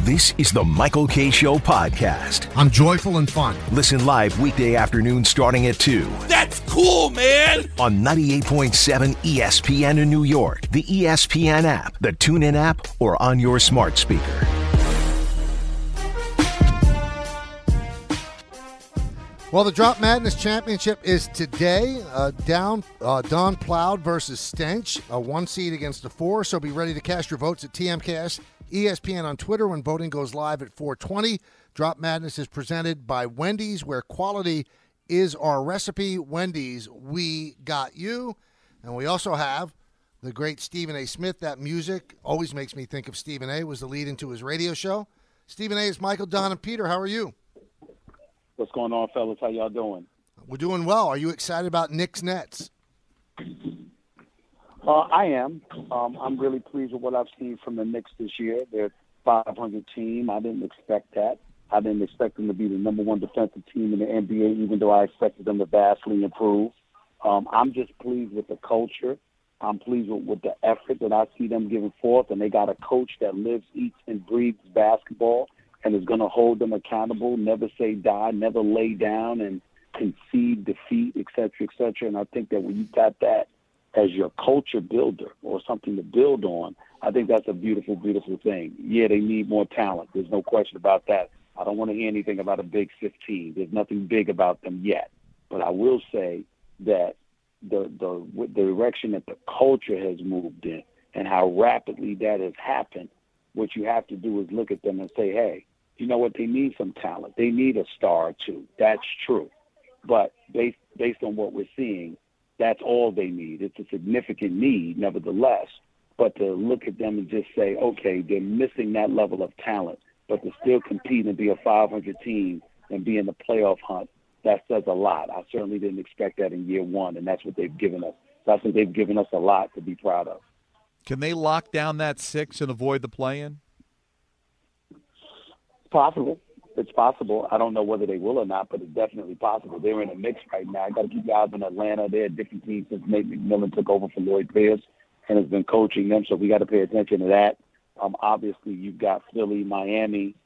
This is the Michael Kay Show podcast. I'm joyful and fun. Listen live weekday afternoon starting at 2. That's cool, man! On 98.7 ESPN in New York, the ESPN app, the TuneIn app, or on your smart speaker. Well, the Drop Madness Championship is today. Don Plowd versus Stench, a 1 seed against a 4. So be ready to cast your votes at TMKS ESPN on Twitter when voting goes live at 4:20. Drop Madness is presented by Wendy's, where quality is our recipe. Wendy's, we got you. And we also have the great Stephen A. Smith. That music always makes me think of Stephen A. Was the lead into his radio show. Stephen A. is Michael, Don, and Peter. How are you? What's going on, fellas? How y'all doing? We're doing well. Are you excited about Knicks Nets? I am. I'm really pleased with what I've seen from the Knicks this year. They're a 500 team. I didn't expect that. I didn't expect them to be the number one defensive team in the NBA, even though I expected them to vastly improve. I'm just pleased with the culture. I'm pleased with the effort that I see them giving forth, and they got a coach that lives, eats, and breathes basketball and is going to hold them accountable, never say die, never lay down and concede defeat, et cetera, and I think that when you got that as your culture builder or something to build on, I think that's a beautiful, beautiful thing. Yeah, they need more talent. There's no question about that. I don't want to hear anything about a Big 15. There's nothing big about them yet. But I will say that the direction that the culture has moved in and how rapidly that has happened, what you have to do is look at them and say, hey, you know what? They need some talent. They need a star or two. That's true. But based on what we're seeing, that's all they need. It's a significant need, nevertheless. But to look at them and just say, okay, they're missing that level of talent, but to still compete and be a 500 team and be in the playoff hunt, that says a lot. I certainly didn't expect that in year one, and that's what they've given us. So I think they've given us a lot to be proud of. Can they lock down that 6 and avoid the play-in? Possible. It's possible. I don't know whether they will or not, but it's definitely possible. They're in a mix right now. I got to keep your eyes on Atlanta. They're a different team since Nate McMillan took over for Lloyd Pierce and has been coaching them, so we got to pay attention to that. Obviously, you've got Philly, Miami,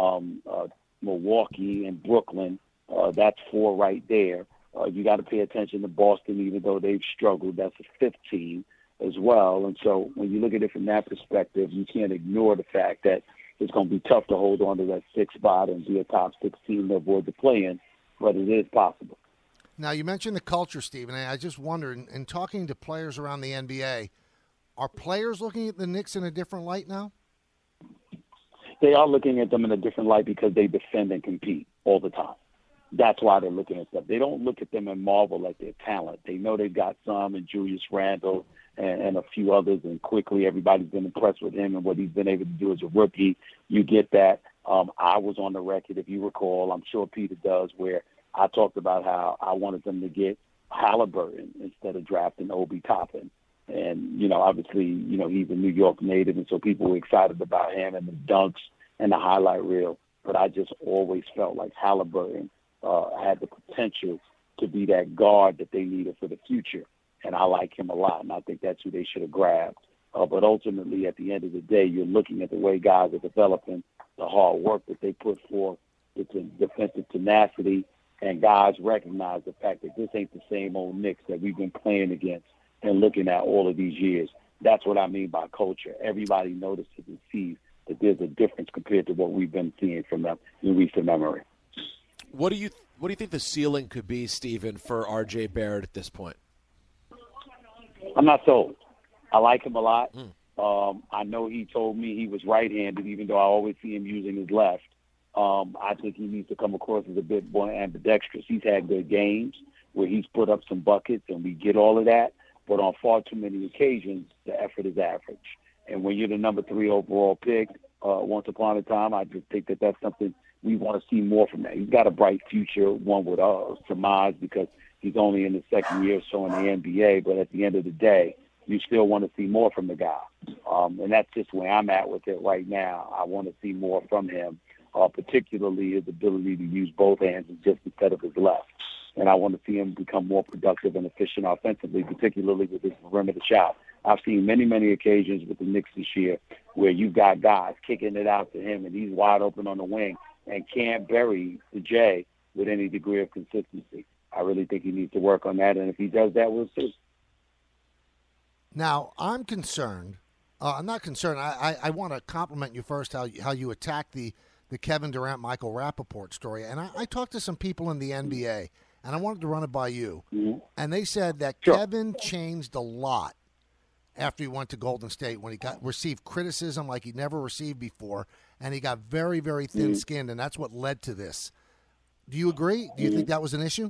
Milwaukee, and Brooklyn. That's 4 right there. You got to pay attention to Boston, even though they've struggled. That's a 5th team as well. And so when you look at it from that perspective, you can't ignore the fact that it's going to be tough to hold on to that 6th spot and be a top 6 team to avoid the play-in, but it is possible. Now, you mentioned the culture, Stephen. I just wonder, in talking to players around the NBA, are players looking at the Knicks in a different light now? They are looking at them in a different light because they defend and compete all the time. That's why they're looking at them. They don't look at them and marvel at their talent. They know they've got some, and Julius Randle and a few others, and quickly everybody's been impressed with him and what he's been able to do as a rookie. You get that. I was on the record, if you recall, I'm sure Peter does, where I talked about how I wanted them to get Halliburton instead of drafting Obi Toppin. And, obviously, he's a New York native, and so people were excited about him and the dunks and the highlight reel. But I just always felt like Halliburton had the potential to be that guard that they needed for the future. And I like him a lot, and I think that's who they should have grabbed. But ultimately, at the end of the day, you're looking at the way guys are developing, the hard work that they put forth, the defensive tenacity, and guys recognize the fact that this ain't the same old Knicks that we've been playing against and looking at all of these years. That's what I mean by culture. Everybody notices and sees that there's a difference compared to what we've been seeing from them in recent memory. What do you think the ceiling could be, Stephen, for R.J. Barrett at this point? I'm not sold. I like him a lot. I know he told me he was right-handed, even though I always see him using his left. I think he needs to come across as a bit more ambidextrous. He's had good games where he's put up some buckets, and we get all of that. But on far too many occasions, the effort is average. And when you're the number 3 overall pick, once upon a time, I just think that that's something we want to see more from that. He's got a bright future, one would surmise, because he's only in his 2nd year or so in the NBA. But at the end of the day, you still want to see more from the guy. And that's just where I'm at with it right now. I want to see more from him, particularly his ability to use both hands just instead of his left. And I want to see him become more productive and efficient offensively, particularly with his perimeter shot. I've seen many, many occasions with the Knicks this year where you've got guys kicking it out to him and he's wide open on the wing and can't bury the J with any degree of consistency. I really think he needs to work on that, and if he does that, we'll see. Now, I'm concerned. I'm not concerned. I want to compliment you first how you attacked the Kevin Durant, Michael Rappaport story. And I talked to some people in the NBA, and I wanted to run it by you. Mm-hmm. And they said that Kevin changed a lot after he went to Golden State when he received criticism like he never received before, and he got very, very thin-skinned, and that's what led to this. Do you agree? Do you think that was an issue?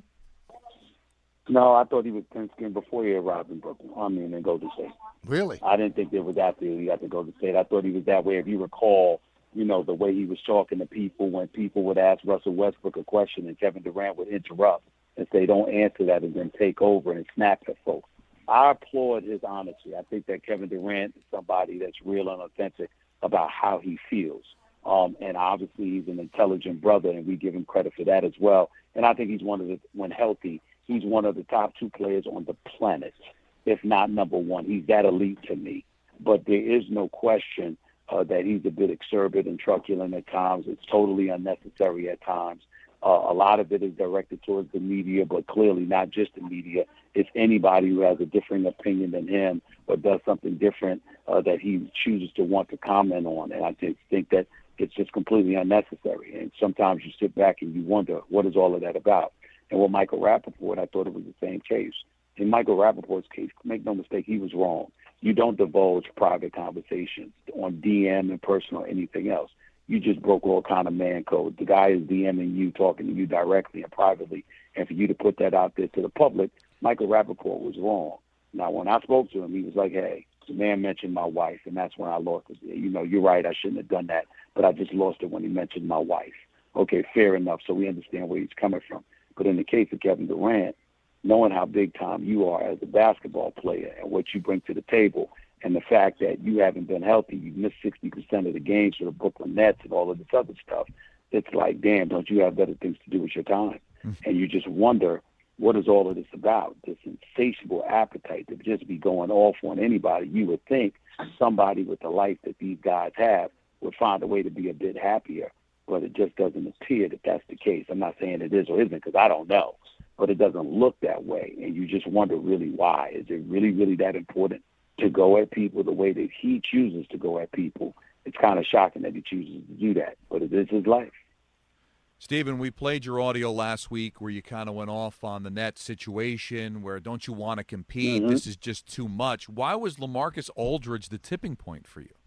No, I thought he was thin-skinned before he arrived in Brooklyn. In Golden State. Really? I didn't think it was after he got to Golden State. I thought he was that way. If you recall, the way he was talking to people when people would ask Russell Westbrook a question and Kevin Durant would interrupt and say, don't answer that, and then take over and snap at folks. I applaud his honesty. I think that Kevin Durant is somebody that's real and authentic about how he feels. And obviously he's an intelligent brother, and we give him credit for that as well. And I think he's when healthy, he's one of the top 2 players on the planet, if not number 1. He's that elite to me. But there is no question that he's a bit exuberant and truculent at times. It's totally unnecessary at times. A lot of it is directed towards the media, but clearly not just the media. It's anybody who has a differing opinion than him or does something different that he chooses to want to comment on. And I think that it's just completely unnecessary. And sometimes you sit back and you wonder, what is all of that about? And with Michael Rappaport, I thought it was the same case. In Michael Rappaport's case, make no mistake, he was wrong. You don't divulge private conversations on DM and personal or anything else. You just broke all kind of man code. The guy is DMing you, talking to you directly and privately. And for you to put that out there to the public, Michael Rappaport was wrong. Now, when I spoke to him, he was like, hey, the man mentioned my wife, and that's when I lost it. You're right, I shouldn't have done that, but I just lost it when he mentioned my wife. Okay, fair enough, so we understand where he's coming from. But in the case of Kevin Durant, knowing how big time you are as a basketball player and what you bring to the table, and the fact that you haven't been healthy, you've missed 60% of the games for the Brooklyn Nets and all of this other stuff, it's like, damn, don't you have better things to do with your time? Mm-hmm. And you just wonder, what is all of this about? This insatiable appetite to just be going off on anybody. You would think somebody with the life that these guys have would find a way to be a bit happier, but it just doesn't appear that that's the case. I'm not saying it is or isn't, because I don't know, but it doesn't look that way. And you just wonder really why. Is it really, really that important to go at people the way that he chooses to go at people? It's kind of shocking that he chooses to do that, but it is his life. Stephen, we played your audio last week where you kind of went off on the net situation where don't you want to compete? Mm-hmm. This is just too much. Why was LaMarcus Aldridge the tipping point for you?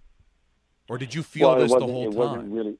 Or did you feel this the whole time? It wasn't really.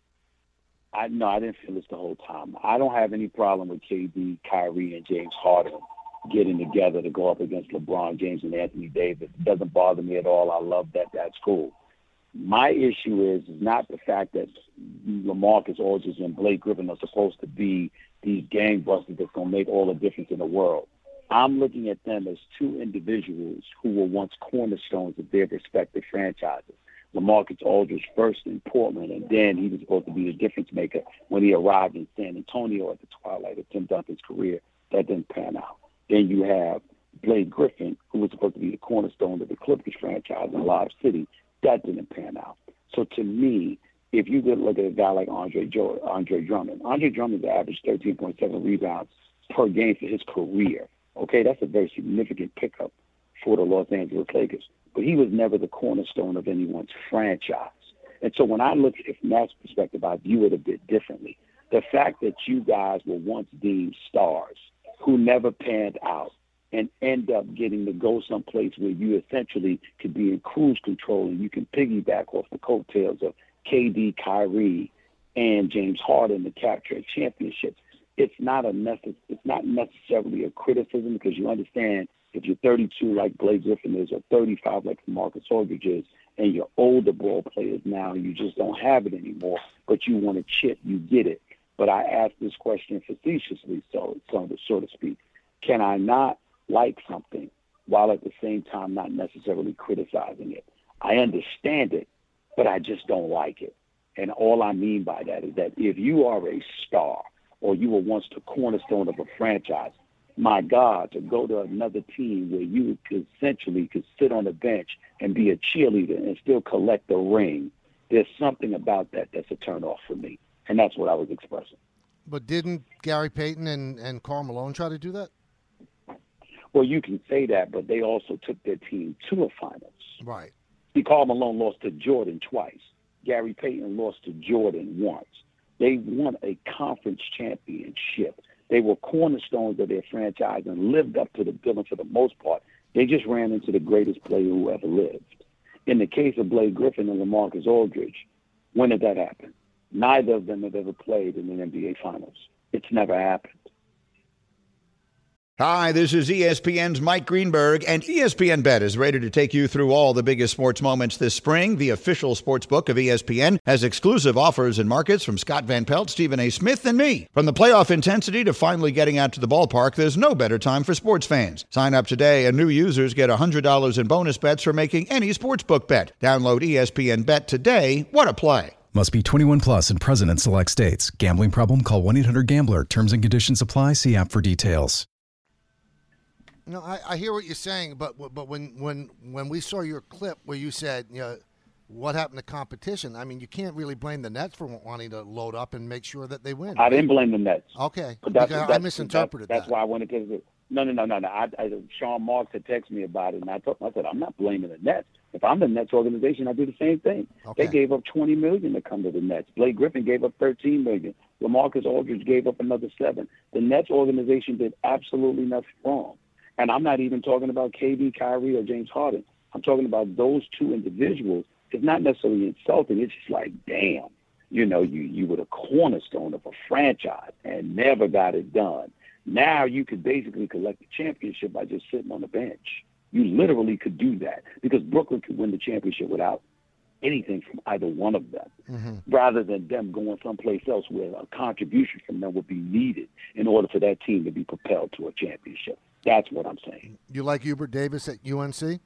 I didn't feel this the whole time. I don't have any problem with KD, Kyrie, and James Harden getting together to go up against LeBron James and Anthony Davis. It doesn't bother me at all. I love that. That's cool. My issue is not the fact that LaMarcus Aldridge and Blake Griffin are supposed to be these gangbusters that's going to make all the difference in the world. I'm looking at them as 2 individuals who were once cornerstones of their respective franchises. LaMarcus Aldridge first in Portland, and then he was supposed to be the difference maker when he arrived in San Antonio at the twilight of Tim Duncan's career. That didn't pan out. Then you have Blake Griffin, who was supposed to be the cornerstone of the Clippers franchise in Lob City. That didn't pan out. So to me, if you could look at a guy like Andre Drummond averaged 13.7 rebounds per game for his career. Okay, that's a very significant pickup for the Los Angeles Lakers. But he was never the cornerstone of anyone's franchise. And so when I look at it from that perspective, I view it a bit differently. The fact that you guys were once deemed stars who never panned out and end up getting to go someplace where you essentially could be in cruise control and you can piggyback off the coattails of KD, Kyrie, and James Harden to capture a championship. It's not necessarily a criticism, because you understand if you're 32 like Blake Griffin is or 35 like Marcus Aldridge is, and you're older ball players now and you just don't have it anymore, but you want to chip, you get it. But I ask this question facetiously, so to speak. Can I not like something while at the same time not necessarily criticizing it? I understand it, but I just don't like it. And all I mean by that is that if you are a star or you were once the cornerstone of a franchise, My God, to go to another team where you essentially could sit on the bench and be a cheerleader and still collect a ring, there's something about that that's a turnoff for me. And that's what I was expressing. But didn't Gary Payton and Karl Malone try to do that? Well, you can say that, but they also took their team to a finals. Right. Karl Malone lost to Jordan twice. Gary Payton lost to Jordan once. They won a conference championship. They were cornerstones of their franchise and lived up to the billing for the most part. They just ran into the greatest player who ever lived. In the case of Blake Griffin and LaMarcus Aldridge, when did that happen? Neither of them have ever played in an NBA Finals. It's never happened. Hi, this is ESPN's Mike Greenberg, and ESPN Bet is ready to take you through all the biggest sports moments this spring. The official sports book of ESPN has exclusive offers and markets from Scott Van Pelt, Stephen A. Smith, and me. From the playoff intensity to finally getting out to the ballpark, there's no better time for sports fans. Sign up today, and new users get $100 in bonus bets for making any sportsbook bet. Download ESPN Bet today. What a play. Must be 21 plus and present in select states. Gambling problem? Call 1-800-GAMBLER. Terms and conditions apply. See app for details. No, I hear what you're saying, but when we saw your clip where you said, what happened to competition? I mean, you can't really blame the Nets for wanting to load up and make sure that they win. I didn't blame the Nets. Okay, but I misinterpreted that. That's why I wanted to. No. Sean Marks had texted me about it, and I said, I'm not blaming the Nets. If I'm the Nets organization, I do the same thing. Okay. They gave up $20 million to come to the Nets. Blake Griffin gave up $13 million. LaMarcus Aldridge gave up another $7 million. The Nets organization did absolutely nothing wrong. And I'm not even talking about KD, Kyrie, or James Harden. I'm talking about those two individuals. It's not necessarily insulting. It's just like, damn, you were the cornerstone of a franchise and never got it done. Now you could basically collect the championship by just sitting on the bench. You literally could do that because Brooklyn could win the championship without anything from either one of them, rather than them going someplace else where a contribution from them would be needed in order for that team to be propelled to a championship. That's what I'm saying. You like Hubert Davis at UNC?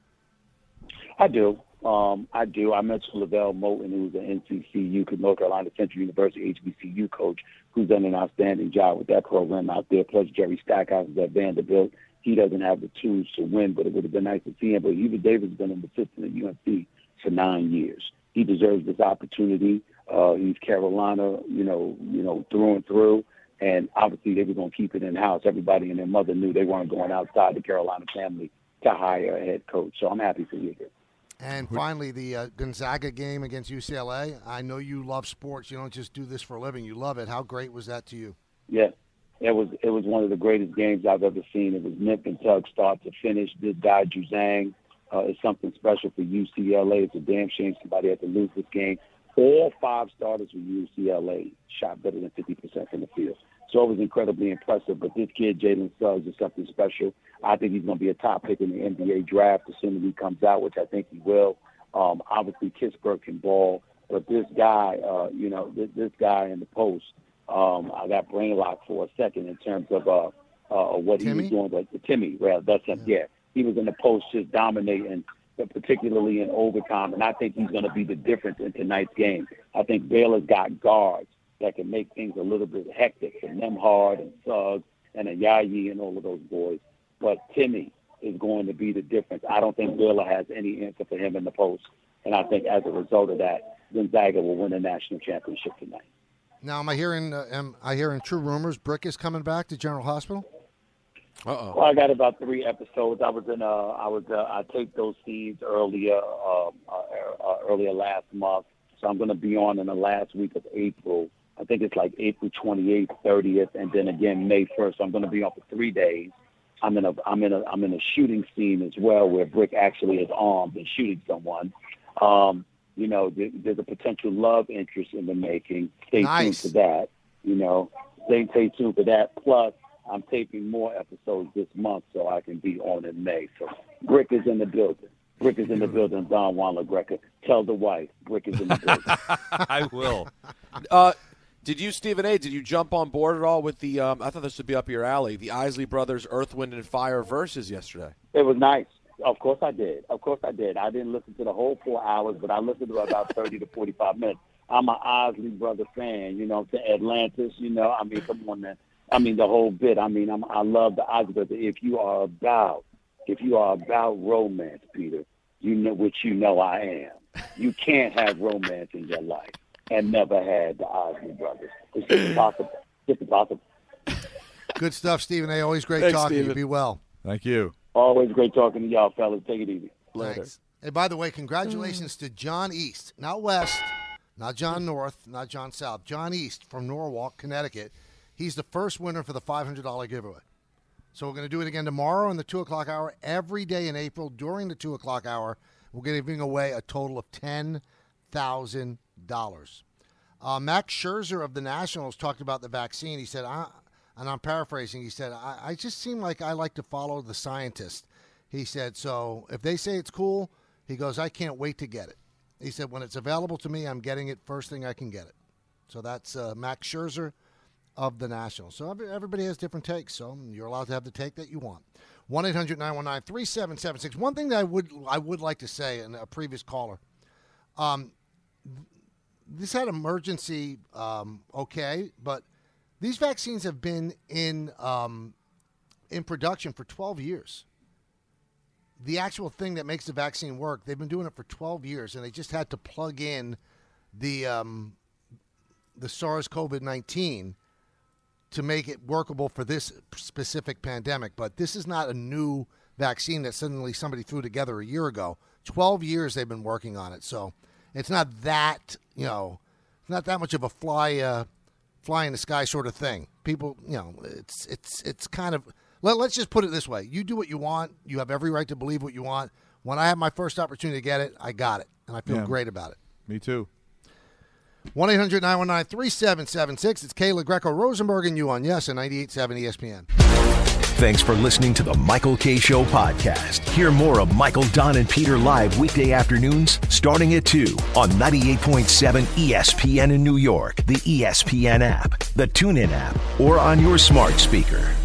I do. I mentioned Lavelle Moulton, who's an NCCU, North Carolina Central University HBCU coach, who's done an outstanding job with that program out there. Plus, Jerry Stackhouse is at Vanderbilt. He doesn't have the tools to win, but it would have been nice to see him. But Hubert Davis has been an assistant at UNC for 9 years. He deserves this opportunity. He's Carolina, through and through. And obviously they were going to keep it in-house. Everybody and their mother knew they weren't going outside the Carolina family to hire a head coach. So I'm happy for you here. And finally, the Gonzaga game against UCLA. I know you love sports. You don't just do this for a living. You love it. How great was that to you? Yeah, it was one of the greatest games I've ever seen. It was nip and tug start to finish. This guy, Juzang, is something special for UCLA. It's a damn shame somebody had to lose this game. All 5 starters for UCLA shot better than 50% from the field. So it was incredibly impressive. But this kid, Jalen Suggs, is something special. I think he's going to be a top pick in the NBA draft as soon as he comes out, which I think he will. Obviously, Kispert can ball. But this guy, this guy in the post, I got brain locked for a second in terms of what Timmy? he was doing. But Timmy, that's him. Yeah. He was in the post just dominating, particularly in overtime. And I think he's going to be the difference in tonight's game. I think Baylor's got guards that can make things a little bit hectic for Nembhard and Suggs and Ayayi and all of those boys. But Timmy is going to be the difference. I don't think Baylor has any answer for him in the post. And I think as a result of that, Gonzaga will win a national championship tonight. Now, am I hearing true rumors Brick is coming back to General Hospital? Uh-oh. Well, I got about 3 episodes. I taped those scenes earlier last month. So I'm going to be on in the last week of April. I think it's like April 28th, 30th, and then again May 1st. So I'm going to be on for 3 days. I'm in a shooting scene as well where Brick actually is armed and shooting someone. There's a potential love interest in the making. Stay tuned for that. Stay tuned for that. Plus, I'm taping more episodes this month so I can be on in May. So Brick is in the building. Brick is in the building. Don Juan LaGreca. Tell the wife Brick is in the building. I will. Did you, Stephen A., did you jump on board at all with the, I thought this would be up your alley, the Isley Brothers Earth, Wind, and Fire verses yesterday? It was nice. Of course I did. I didn't listen to the whole 4 hours, but I listened to about 30 to 45 minutes. I'm an Isley Brother fan, to Atlantis, come on, man. I mean, the whole bit. I mean, I love the Isley Brothers. If you are about romance, Peter, you know which you know I am. You can't have romance in your life and never had the Isley Brothers. It's just impossible. Just impossible. Good stuff, Stephen A. Always great Thanks, talking to you. Stephen. Be well. Thank you. Always great talking to y'all, fellas. Take it easy. Thanks. Hey, by the way, congratulations to John East, not West, not John North, not John South. John East from Norwalk, Connecticut. He's the first winner for the $500 giveaway. So we're going to do it again tomorrow in the 2 o'clock hour. Every day in April during the 2 o'clock hour, we're giving away a total of $10,000. Max Scherzer of the Nationals talked about the vaccine. He said, and I'm paraphrasing, he said, I just seem like I like to follow the scientists. He said, so if they say it's cool, he goes, I can't wait to get it. He said, when it's available to me, I'm getting it first thing I can get it. So that's Max Scherzer of the Nationals. So everybody has different takes, so you're allowed to have the take that you want. 1-800-919-3776. One thing that I would like to say, in a previous caller, this had emergency, okay, but these vaccines have been in production for 12 years. The actual thing that makes the vaccine work, they've been doing it for 12 years, and they just had to plug in the SARS-CoV-19 to make it workable for this specific pandemic. But this is not a new vaccine that suddenly somebody threw together a year ago. 12 years they've been working on it, so it's not that, not that much of a fly in the sky sort of thing. People, it's kind of, let's just put it this way. You do what you want. You have every right to believe what you want. When I had my first opportunity to get it, I got it, and I feel great about it. Me too. 1-800-919-3776. It's Kayla Greco-Rosenberg and you on Yes and 98.7 ESPN. Thanks for listening to the Michael Kay Show podcast. Hear more of Michael, Don, and Peter live weekday afternoons starting at 2 on 98.7 ESPN in New York, the ESPN app, the TuneIn app, or on your smart speaker.